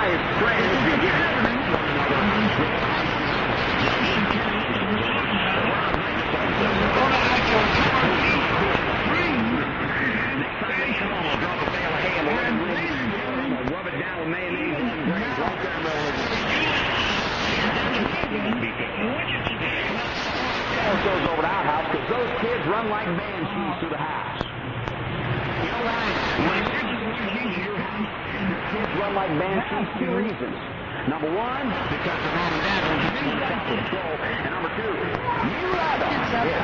his friends begin. Rub it down with mayonnaise and grains right there in goes over the outhouse because those kids run like banshees through the house. You know why? Kids run like banshees, 2 reasons. Number 1, because the mom and dad want to be self-control. And number 2, you love them.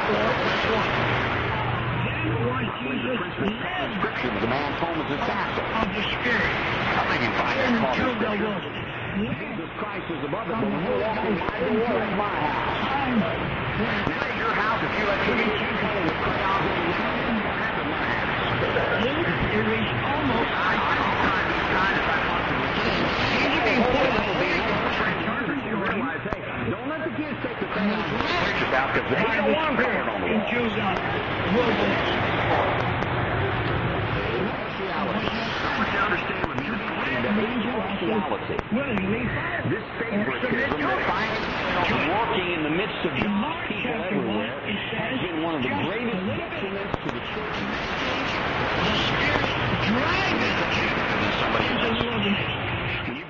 The man's home is his castle. Of the Spirit. I think you find that called the Scripture. Jesus Christ is above it, but when you walk in my door, that's my house. Now, at your house, if you let your kids play with crayons in the house, that's at my house. There is almost I try if I possibly can. And you can put it over the you realize, hey, don't let the kids take the thing out of the pictures out because they don't want them on the wall. Understand with music and angel-actuality. This favoritism that finds working in the midst of God's people everywhere has been one of the greatest detriments to the church. The Spirit drives